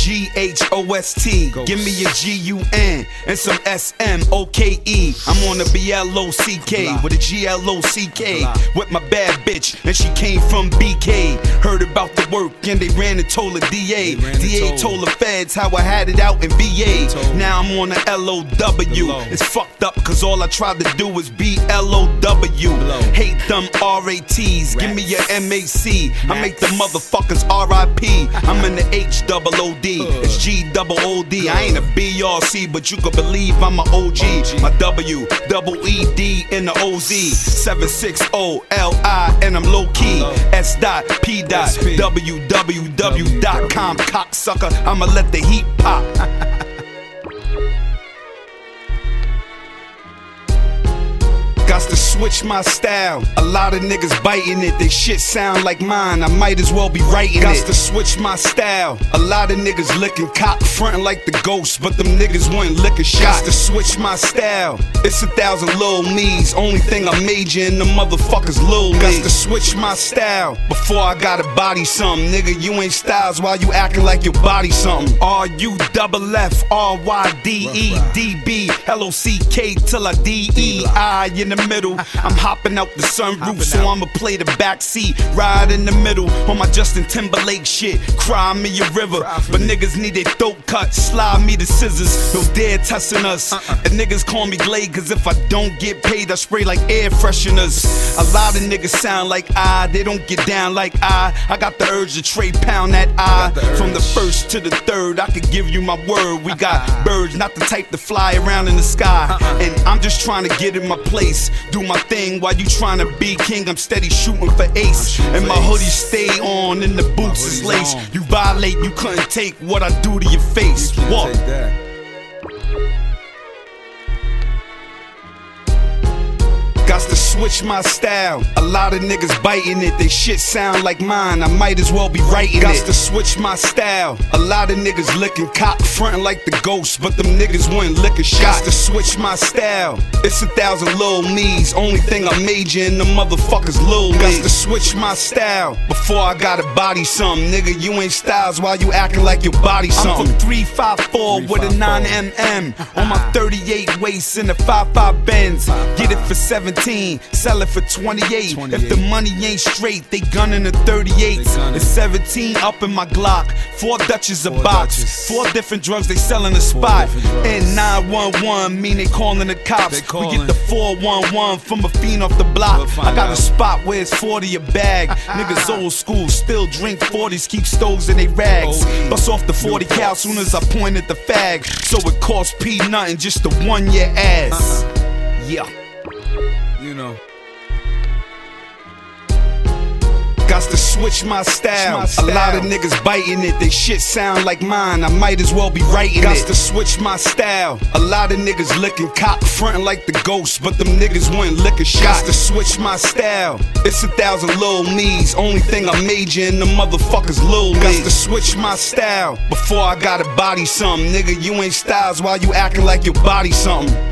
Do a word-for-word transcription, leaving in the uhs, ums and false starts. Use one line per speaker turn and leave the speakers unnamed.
G H O S T. Give me a G U N and some S M O K E. I'm on a B L O C K with a G L O C K with my bad bitch, and she came from B K. Heard about the work and they ran and told the D A. D A told the feds how I had it out in V A. Now I'm on a L O W. It's fucked up cause all I tried to do was be L O W. Hate them R A Ts, give me your M A C. I make the motherfuckers R I P. I'm in the H O O D, it's G O O D. I ain't a B R C, but you can believe I'm a O G. My W, double E D in the O Z. seven six O L I and I'm low key. S dot P dot W W W dot com. Cocksucker, I'ma let the heat pop. Got to switch my style. A lot of niggas biting it. They shit sound like mine. I might as well be writing it. Got to switch my style. A lot of niggas licking cock, frontin' like the ghost, but them niggas wouldn't lick a shot. Got to switch my style. It's a thousand little me's. Only thing I major in the motherfuckers little me. Got to switch my style before I gotta body something. Nigga, you ain't styles while you acting like your body something. R U double F R Y D E D B L O C K till I D E I in the middle. I'm hopping out the sunroof, so I'ma play the backseat. Ride in the middle on my Justin Timberlake shit. Cry me a river, but niggas need their throat cut. Slide me the scissors, no dare testing us. And niggas call me Glade, cause if I don't get paid, I spray like air fresheners. A lot of niggas sound like I, they don't get down like I. I got the urge to trade pound that I. From the first to the third, I could give you my word. We got birds, not the type to fly around in the sky. And I'm just trying to get in my place, do my thing while you trying to be king. I'm steady shooting for ace, and my hoodie stay on and the boots is laced. You violate, you couldn't take what I do to your face. What? Got to switch my style. A lot of niggas biting it. They shit sound like mine. I might as well be writing it. Got to switch my style. A lot of niggas licking cock, frontin' like the ghost, but them niggas wouldn't lick a shot. Got to switch my style. It's a thousand little me's. Only thing I major in the motherfuckers little me. Got to switch my style before I gotta body something. Nigga, you ain't styles while you acting like your body something. I'm from three five four with a nine M M on my thirty-eight waist in a five five Benz. Get it for seventeen. Sell it for twenty-eight. If the money ain't straight, they gunning the thirty-eights. It's seventeen up in my Glock. Four Dutches a box. Four different drugs they sell in the spot. And nine one one mean they calling the cops. We get the four one one from a fiend off the block. I got a spot where it's forty a bag. Niggas old school, still drink forties, keep stoves in they rags. Bust off the forty cal soon as I point at the fag. So it costs P nothing just to one your ass. Yeah. You know. Got to switch my style. A lot of niggas biting it. They shit sound like mine. I might as well be writing it. Got to switch my style. A lot of niggas licking cock, frontin' like the ghost, but them niggas wouldn't lick a shot. Got to switch my style. It's a thousand little me's. Only thing I major in the motherfuckers little me. Got to switch my style before I gotta body something. Nigga, you ain't styles while you acting like your body something.